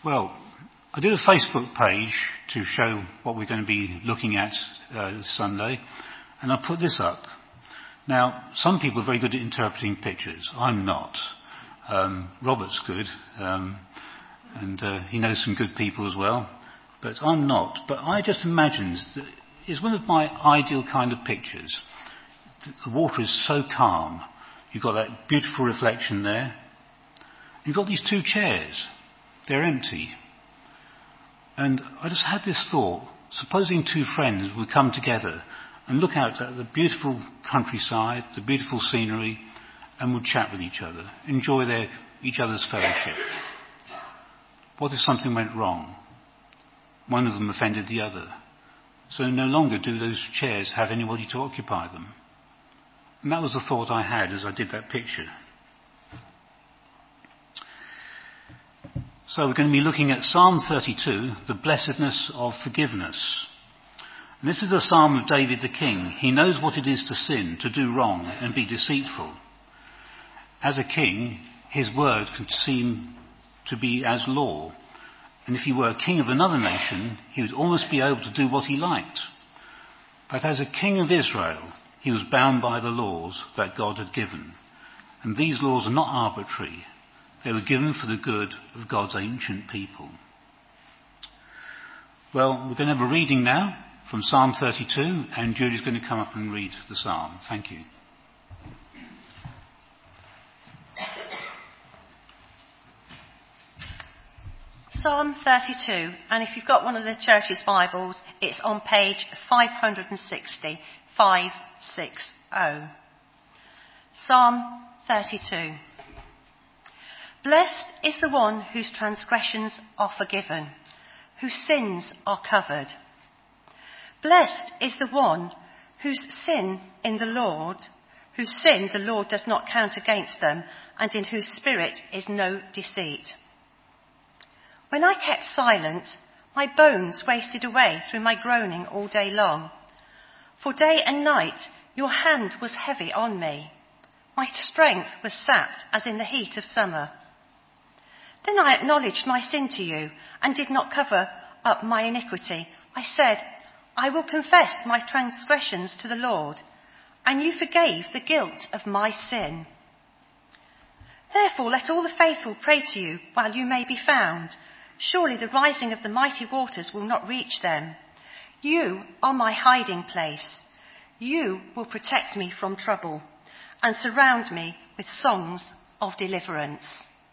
Well, I did a Facebook page to show what we're going to be looking at Sunday, and I put this up. Now, some people are very good at interpreting pictures. I'm not. Robert's good, and he knows some good people as well, but I'm not. But I just imagined that it's one of my ideal kind of pictures. The water is so calm. You've got that beautiful reflection there. You've got these two chairs. They're empty. And I just had this thought, supposing two friends would come together and look out at the beautiful countryside, the beautiful scenery, and would chat with each other, enjoy each other's fellowship. What if something went wrong? One of them offended the other. So no longer do those chairs have anybody to occupy them. And that was the thought I had as I did that picture. So we're going to be looking at Psalm 32, the blessedness of forgiveness. And this is a psalm of David the king. He knows what it is to sin, to do wrong, and be deceitful. As a king, his word can seem to be as law. And if he were a king of another nation, he would almost be able to do what he liked. But as a king of Israel, he was bound by the laws that God had given. And these laws are not arbitrary. They were given for the good of God's ancient people. Well, we're going to have a reading now from Psalm 32, and Julie's going to come up and read the psalm. Thank you. Psalm 32, and if you've got one of the church's Bibles, it's on page 560, 560. Psalm 32. Blessed is the one whose transgressions are forgiven, whose sins are covered. Blessed is the one whose sin the Lord does not count against them, and in whose spirit is no deceit. When I kept silent, my bones wasted away through my groaning all day long. For day and night your hand was heavy on me. My strength was sapped as in the heat of summer. Then I acknowledged my sin to you and did not cover up my iniquity. I said, I will confess my transgressions to the Lord, and you forgave the guilt of my sin. Therefore let all the faithful pray to you while you may be found. Surely the rising of the mighty waters will not reach them. You are my hiding place. You will protect me from trouble and surround me with songs of deliverance.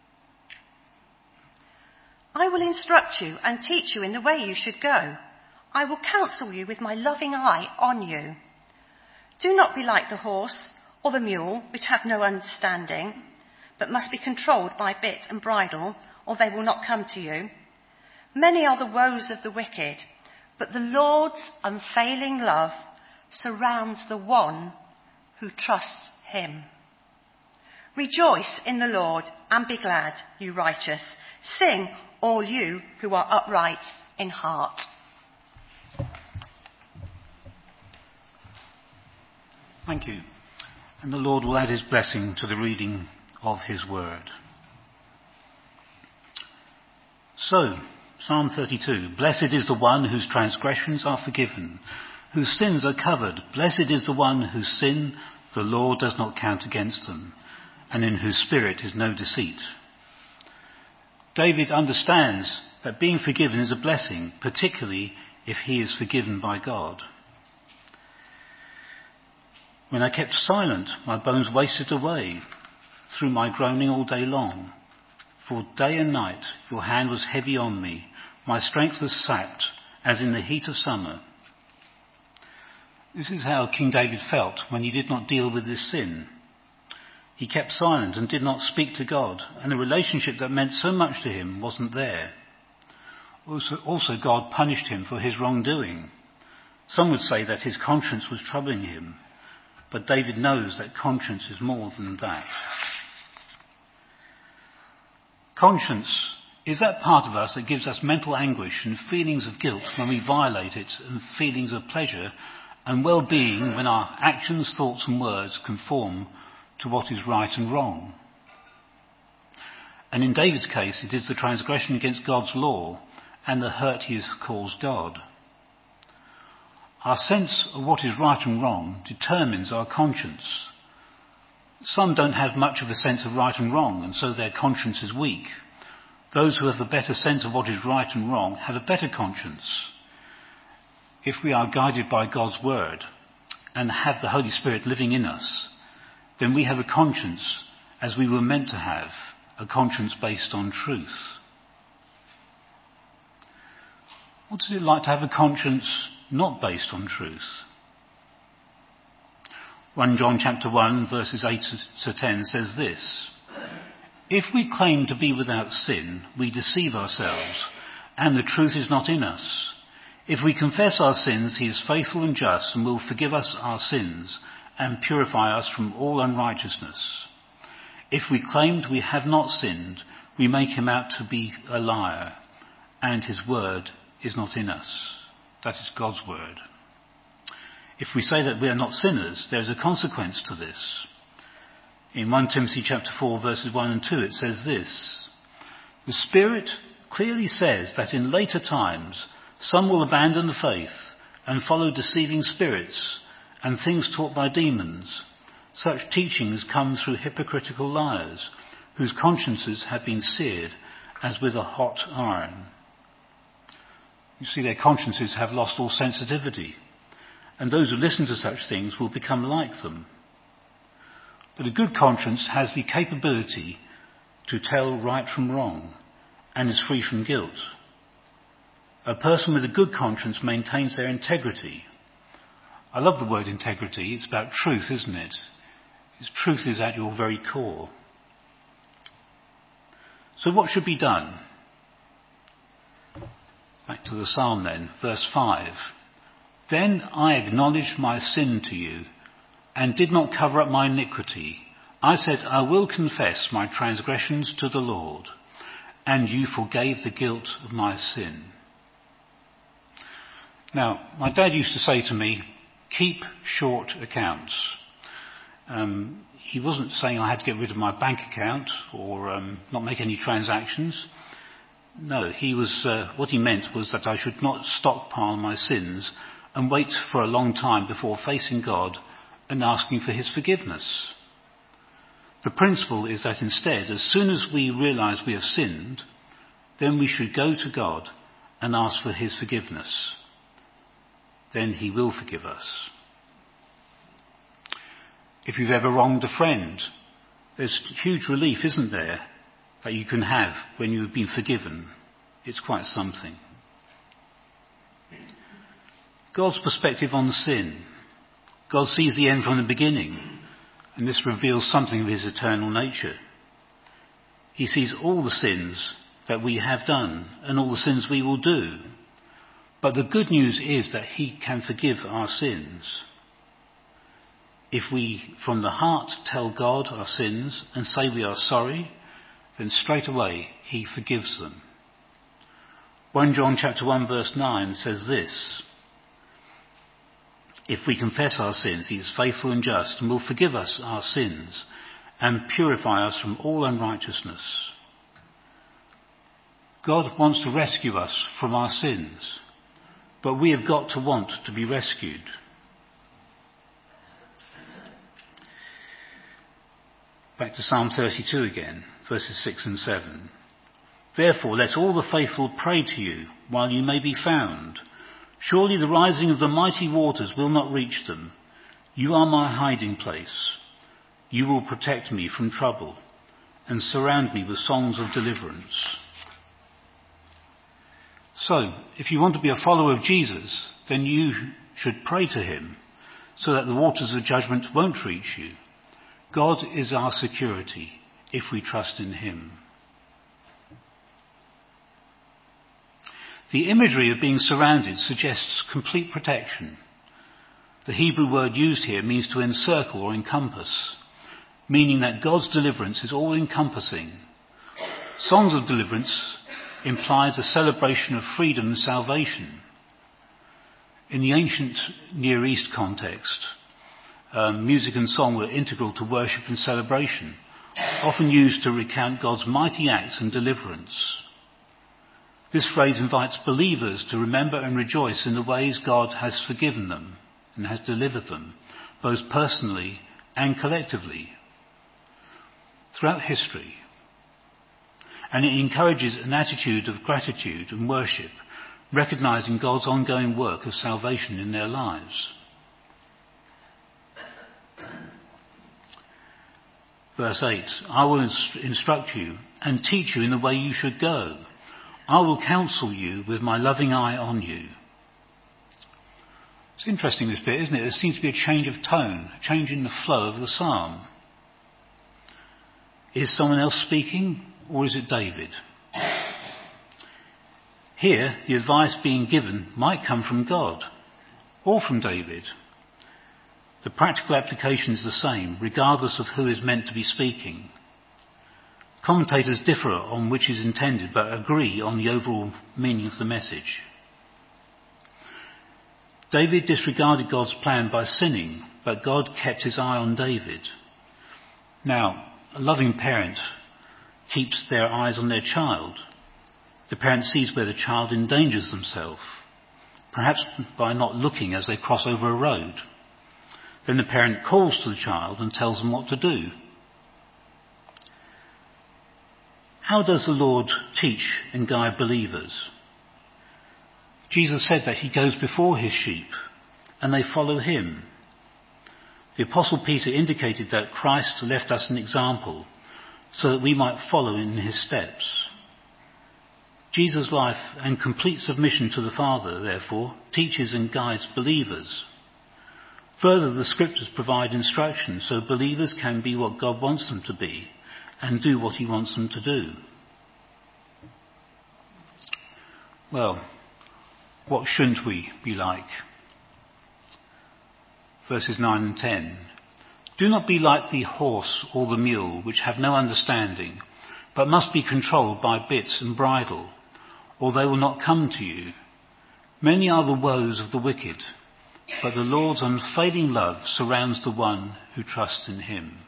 I will instruct you and teach you in the way you should go. I will counsel you with my loving eye on you. Do not be like the horse or the mule, which have no understanding, but must be controlled by bit and bridle, or they will not come to you. Many are the woes of the wicked, but the Lord's unfailing love surrounds the one who trusts him. Rejoice in the Lord and be glad, you righteous. Sing, all you who are upright in heart. Thank you. And the Lord will add his blessing to the reading of his word. So, Psalm 32. Blessed is the one whose transgressions are forgiven, whose sins are covered. Blessed is the one whose sin the Lord does not count against them, and in whose spirit is no deceit. David understands that being forgiven is a blessing, particularly if he is forgiven by God. When I kept silent, my bones wasted away through my groaning all day long. For day and night your hand was heavy on me. My strength was sapped as in the heat of summer. This is how King David felt when he did not deal with this sin. He kept silent and did not speak to God, and a relationship that meant so much to him wasn't there. Also, God punished him for his wrongdoing. Some would say that his conscience was troubling him, but David knows that conscience is more than that. Conscience is that part of us that gives us mental anguish and feelings of guilt when we violate it, and feelings of pleasure and well-being when our actions, thoughts and words conform to what is right and wrong. And in David's case, it is the transgression against God's law and the hurt he has caused God. Our sense of what is right and wrong determines our conscience. Some don't have much of a sense of right and wrong, and so their conscience is weak. Those who have a better sense of what is right and wrong have a better conscience. If we are guided by God's word and have the Holy Spirit living in us, then we have a conscience as we were meant to have, a conscience based on truth. What is it like to have a conscience not based on truth? 1 John chapter 1 verses 8 to 10 says this: "If we claim to be without sin, we deceive ourselves, and the truth is not in us. If we confess our sins, he is faithful and just and will forgive us our sins and purify us from all unrighteousness. If we claimed we have not sinned, we make him out to be a liar, and his word is not in us." That is God's word. If we say that we are not sinners, there is a consequence to this. In 1 Timothy chapter 4 verses 1 and 2 it says this: "The Spirit clearly says that in later times some will abandon the faith and follow deceiving spirits and things taught by demons. Such teachings come through hypocritical liars whose consciences have been seared as with a hot iron." You see, their consciences have lost all sensitivity, and those who listen to such things will become like them. But a good conscience has the capability to tell right from wrong and is free from guilt. A person with a good conscience maintains their integrity. I love the word integrity. It's about truth, isn't it? Truth is at your very core. So what should be done? Back to the psalm then, verse 5. "Then I acknowledged my sin to you and did not cover up my iniquity. I said, I will confess my transgressions to the Lord, and you forgave the guilt of my sin." Now, my dad used to say to me, keep short accounts. He wasn't saying I had to get rid of my bank account or not make any transactions. No, what he meant was that I should not stockpile my sins and wait for a long time before facing God and asking for his forgiveness. The principle is that instead, as soon as we realize we have sinned, then we should go to God and ask for his forgiveness. Then he will forgive us. If you've ever wronged a friend, there's huge relief, isn't there, that you can have when you've been forgiven. It's quite something. God's perspective on sin. God sees the end from the beginning, and this reveals something of his eternal nature. He sees all the sins that we have done and all the sins we will do. But the good news is that he can forgive our sins. If we from the heart tell God our sins and say we are sorry, then straight away he forgives them. 1 John chapter 1 verse 9 says this: "If we confess our sins, he is faithful and just and will forgive us our sins and purify us from all unrighteousness." God wants to rescue us from our sins, but we have got to want to be rescued. Back to Psalm 32 again, verses 6 and 7. "Therefore let all the faithful pray to you while you may be found. Surely the rising of the mighty waters will not reach them. You are my hiding place. You will protect me from trouble and surround me with songs of deliverance." So, if you want to be a follower of Jesus, then you should pray to him so that the waters of judgment won't reach you. God is our security if we trust in him. The imagery of being surrounded suggests complete protection. The Hebrew word used here means to encircle or encompass, meaning that God's deliverance is all-encompassing. Songs of deliverance implies a celebration of freedom and salvation. In the ancient Near East context, music and song were integral to worship and celebration. often used to recount God's mighty acts and deliverance. This phrase invites believers to remember and rejoice in the ways God has forgiven them and has delivered them, both personally and collectively, throughout history. And it encourages an attitude of gratitude and worship, recognizing God's ongoing work of salvation in their lives. Verse 8, I will instruct you and teach you in the way you should go. I will counsel you with my loving eye on you. It's interesting, this bit, isn't it? There seems to be a change of tone, a change in the flow of the psalm. Is someone else speaking, or is it David? Here, the advice being given might come from God or from David. The practical application is the same, regardless of who is meant to be speaking. Commentators differ on which is intended, but agree on the overall meaning of the message. David disregarded God's plan by sinning, but God kept his eye on David. Now, a loving parent keeps their eyes on their child. The parent sees where the child endangers themselves, perhaps by not looking as they cross over a road. Then the parent calls to the child and tells them what to do. How does the Lord teach and guide believers? Jesus said that he goes before his sheep and they follow him. The Apostle Peter indicated that Christ left us an example so that we might follow in his steps. Jesus' life and complete submission to the Father, therefore, teaches and guides believers. Further, the scriptures provide instruction so believers can be what God wants them to be and do what he wants them to do. Well, what shouldn't we be like? Verses 9 and 10. Do not be like the horse or the mule, which have no understanding, but must be controlled by bits and bridle, or they will not come to you. Many are the woes of the wicked, but the Lord's unfailing love surrounds the one who trusts in him.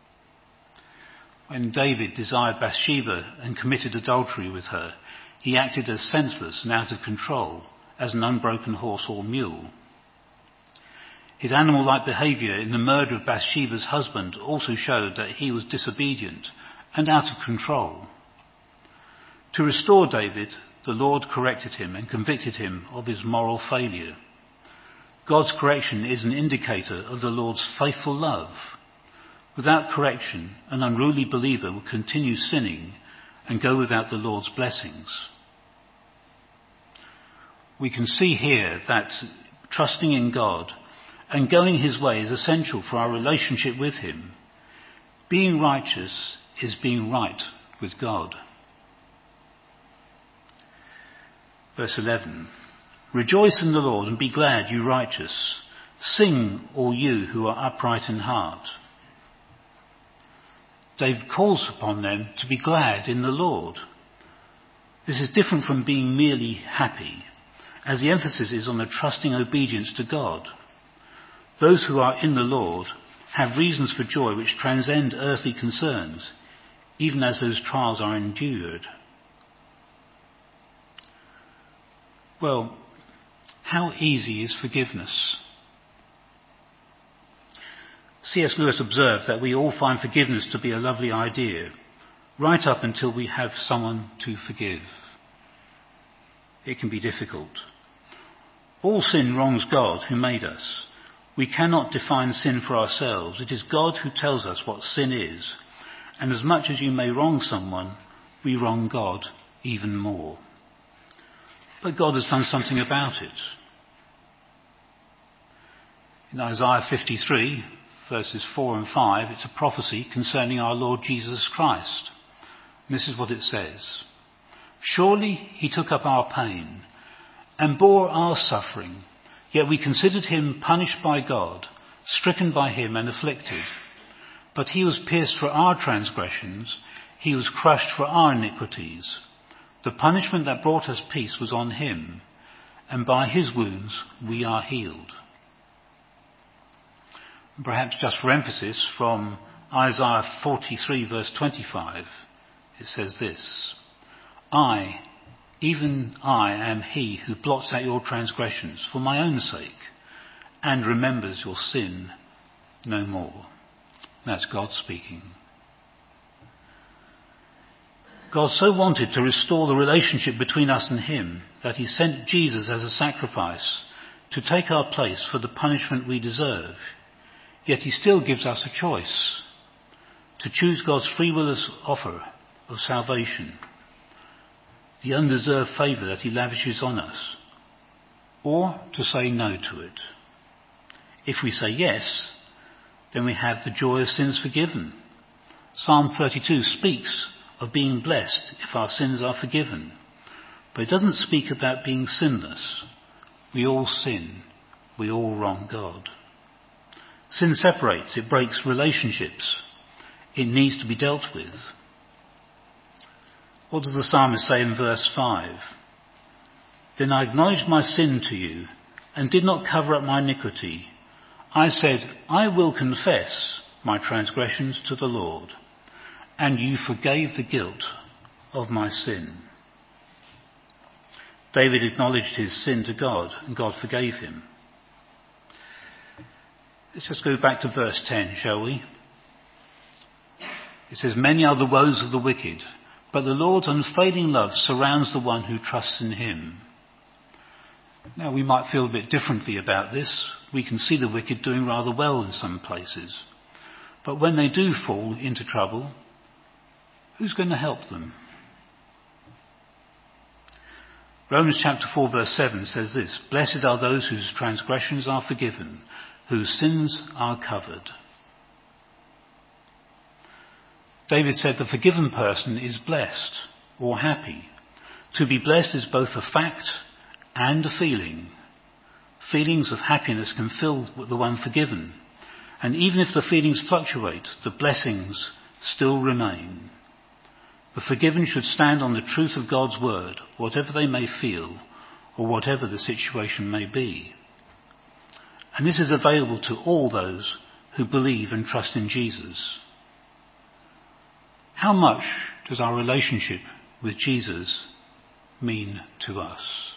When David desired Bathsheba and committed adultery with her, he acted as senseless and out of control, as an unbroken horse or mule. His animal-like behaviour in the murder of Bathsheba's husband also showed that he was disobedient and out of control. To restore David, the Lord corrected him and convicted him of his moral failure. God's correction is an indicator of the Lord's faithful love. Without correction, an unruly believer will continue sinning and go without the Lord's blessings. We can see here that trusting in God and going his way is essential for our relationship with him. Being righteous is being right with God. Verse 11. Rejoice in the Lord and be glad, you righteous. Sing, all you who are upright in heart. David calls upon them to be glad in the Lord. This is different from being merely happy, as the emphasis is on a trusting obedience to God. Those who are in the Lord have reasons for joy which transcend earthly concerns, even as those trials are endured. Well, how easy is forgiveness? C.S. Lewis observed that we all find forgiveness to be a lovely idea, right up until we have someone to forgive. It can be difficult. All sin wrongs God who made us. We cannot define sin for ourselves. It is God who tells us what sin is. And as much as you may wrong someone, we wrong God even more. But God has done something about it. In Isaiah 53, verses 4 and 5, it's a prophecy concerning our Lord Jesus Christ. And this is what it says. Surely he took up our pain and bore our suffering, yet we considered him punished by God, stricken by him and afflicted. But he was pierced for our transgressions, he was crushed for our iniquities. The punishment that brought us peace was on him, and by his wounds we are healed. Perhaps just for emphasis, from Isaiah 43 verse 25, it says this: I, even I, am he who blots out your transgressions for my own sake and remembers your sin no more. That's God speaking. God so wanted to restore the relationship between us and him that he sent Jesus as a sacrifice to take our place for the punishment we deserve. Yet he still gives us a choice to choose God's free will offer of salvation, the undeserved favour that he lavishes on us, or to say no to it. If we say yes, then we have the joy of sins forgiven. Psalm 32 speaks of being blessed if our sins are forgiven, but it doesn't speak about being sinless. We all sin. We all wrong God. Sin separates. It breaks relationships. It needs to be dealt with. What does the psalmist say in verse 5? Then I acknowledged my sin to you and did not cover up my iniquity. I said, I will confess my transgressions to the Lord, and you forgave the guilt of my sin. David acknowledged his sin to God, and God forgave him. Let's just go back to verse 10, shall we? It says, many are the woes of the wicked, but the Lord's unfailing love surrounds the one who trusts in him. Now, we might feel a bit differently about this. We can see the wicked doing rather well in some places. But when they do fall into trouble, who's going to help them? Romans chapter 4 verse 7 says this: blessed are those whose transgressions are forgiven, whose sins are covered. David said the forgiven person is blessed or happy. To be blessed is both a fact and a feeling. Feelings of happiness can fill the one forgiven. And even if the feelings fluctuate, the blessings still remain. The forgiven should stand on the truth of God's word, whatever they may feel or whatever the situation may be. And this is available to all those who believe and trust in Jesus. How much does our relationship with Jesus mean to us?